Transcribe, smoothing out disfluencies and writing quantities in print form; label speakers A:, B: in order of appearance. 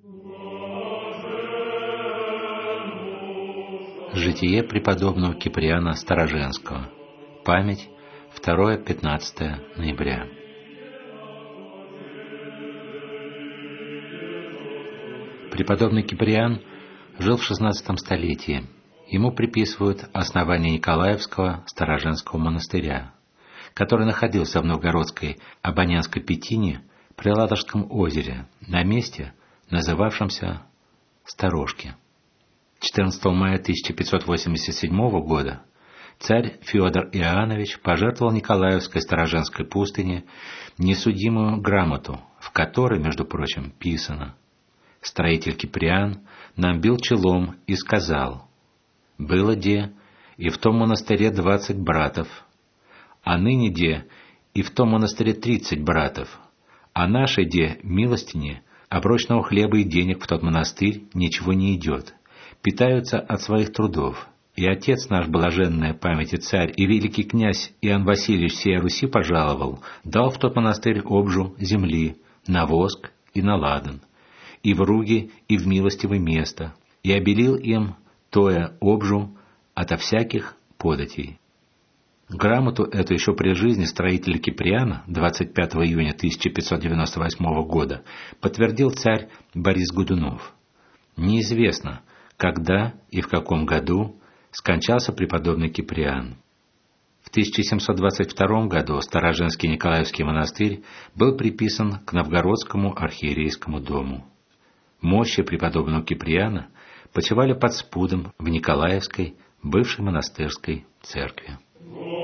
A: Житие преподобного Киприана Староженского. Память 2-15 ноября. Преподобный Киприан жил в XVI столетии. Ему приписывают основание Николаевского Староженского монастыря, который находился в Новгородской Обонянской Пятине при Ладожском озере, на месте, называвшемся Сторожки. 14 мая 1587 года царь Федор Иоаннович пожертвовал Николаевской Староженской пустыне несудимую грамоту, в которой, между прочим, писано: «Строитель Киприан нам бил челом и сказал: было де и в том монастыре 20 братов, а ныне де и в том монастыре 30 братов, а нашей де милостине, оброчного хлеба и денег в тот монастырь ничего не идет, питаются от своих трудов. И отец наш, блаженная памяти царь и великий князь Иоанн Васильевич сей Руси пожаловал, дал в тот монастырь обжу земли, на воск и на ладан, и в руги, и в милостивое место, и обелил им тое обжу ото всяких податей». Грамоту эту еще при жизни строителя Киприана 25 июня 1598 года подтвердил царь Борис Годунов. Неизвестно, когда и в каком году скончался преподобный Киприан. В 1722 году Староженский Николаевский монастырь был приписан к Новгородскому архиерейскому дому. Мощи преподобного Киприана почивали под спудом в Николаевской бывшей монастырской церкви.